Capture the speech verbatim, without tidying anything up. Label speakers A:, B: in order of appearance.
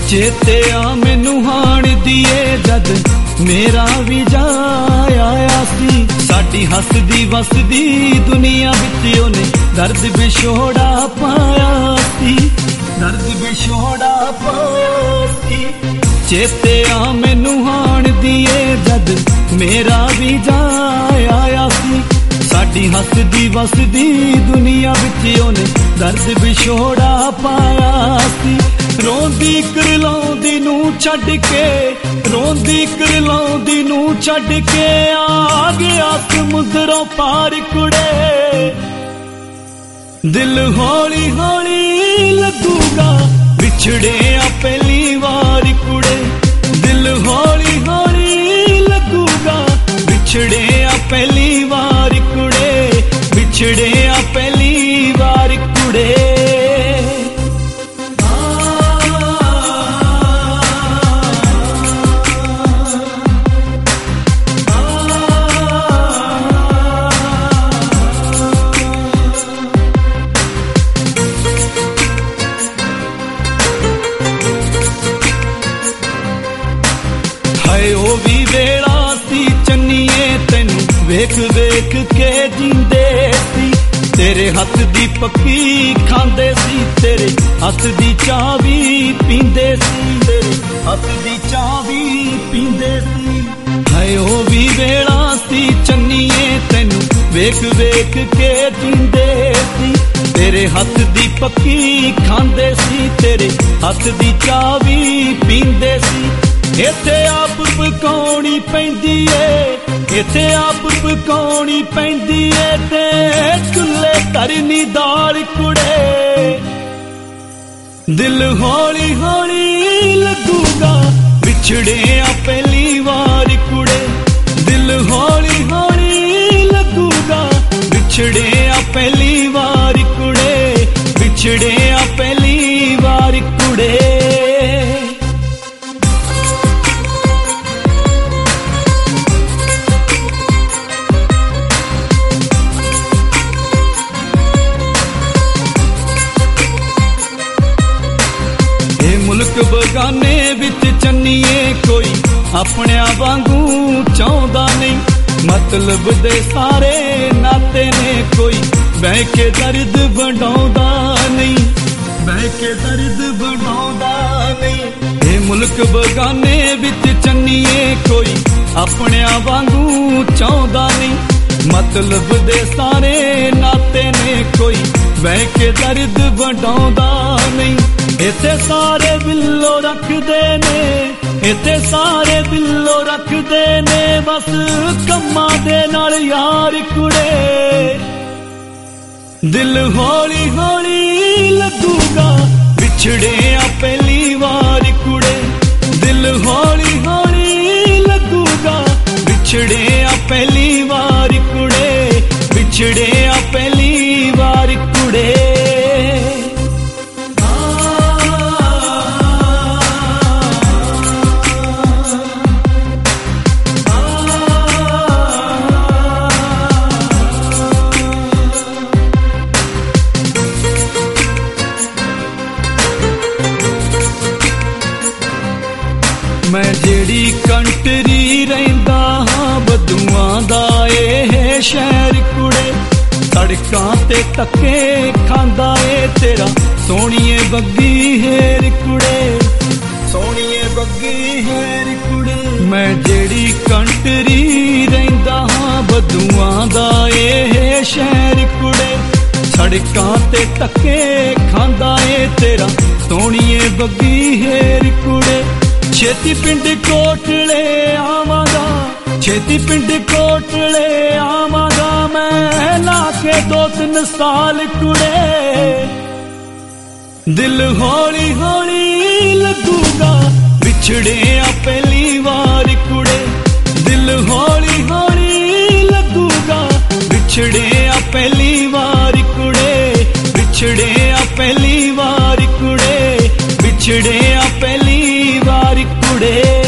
A: चेते आ मैनू हाण दिए जद मेरा भी जा आया सी। साडी हसदी वसदी दुनिया विच ओने दर्द विछोड़ा पाया सी, दर्द विछोड़ा पाया सी। चेते आ मैनू हाण दिए जद मेरा भी जा आया सी। साडी हसदी वसदी दुनिया विच ओने दर्द विछोड़ा पाया सी। रोंदी करलाउंदी नू छड्ड के, रोंदी करलाउंदी नू छड्ड के आ गया समुद्रों पार कुड़े। दिल हौली हौली लगूगा विछड़े आ पहली वार कुड़े। दिल हौली हौली लगूगा विछड़े आ पहली वार कुड़े, विछड़े आ पहली वार कुड़े। ओ भी वेला सी चन्नीए तेनू वेख वेख के जींदे सी। तेरे हथ दी पक्की खांदे सी, तेरे हथ दी चाह भी पींदे सी, तेरे हथ दी चाह भी पींदे सी। हाय ओ भी वेला सी चन्नीए तेनू वेख वेख के जींदे सी। तेरे हथ दी पक्की खांदे सी, तेरे हथ दी चाह भी पींदे सी। इत्थे आप पकाउणी पैंदी ए, इत्थे आप पकाउणी पैंदी ए ते चुल्हे धरनी दाल कुड़े। दिल हौली हौली लगूगा विछड़े आ पहली वार कुड़े। दिल हौली हौली लगूगा विछड़े आ पहली वार कुड़े, विछड़े आ पहली वार कुड़े। मुल्क बगाने विच चन्नीए कोई अपने वांगू चाहुंदा नहीं। मतलब दे सारे नाते ने कोई बह के दर्द वंडाउंदा नहीं, बह के दर्द वंडाउंदा नहीं। ये मुल्क बगाने विच चन्नीए कोई अपने वांगू चाहुंदा नहीं। मतलब दे सारे नाते ने कोई बह के दर्द वंडाउंदा नहीं। इत्थे सारे बिल्लो रखदे ने, इत्थे सारे बिल्लो रखदे ने बस कम्मा दे नाल यार कुड़े। दिल हौली हौली लगूगा विछड़े आ पहली वार कुड़े। दिल हौली हौली लगूगा विछड़े आ पहली वार कुड़े, विछड़े आ पहली वार कुड़े। मैं जेड़ी कंटरी रहिंदा हां बदुआं दा ए शहर कुड़े। सड़कां ते धक्के खांदा ए तेरा सोहणीए बग्गी हेर कुड़े, सोहणीए बग्गी हेर कुड़े। मैं जेड़ी कंटरी रहिंदा हां बदुआं दा ए शहर कुड़े। सड़कां ते धक्के खांदा ए तेरा सोहणीए बग्गी हेर कुड़े। छेती पिंड कोटले आवांगा, छेती पिंड कोटले आवांगा मैं लाके दो तीन साल कुड़े। दिल हौली हौली लगूगा विछड़े आ पहली वार कुड़े। दिल हौली हौली लगूगा विछड़े आ पहली वार कुड़े, विछड़े आ पहली वार कुड़े, विछड़े आ पहली वार कुड़े।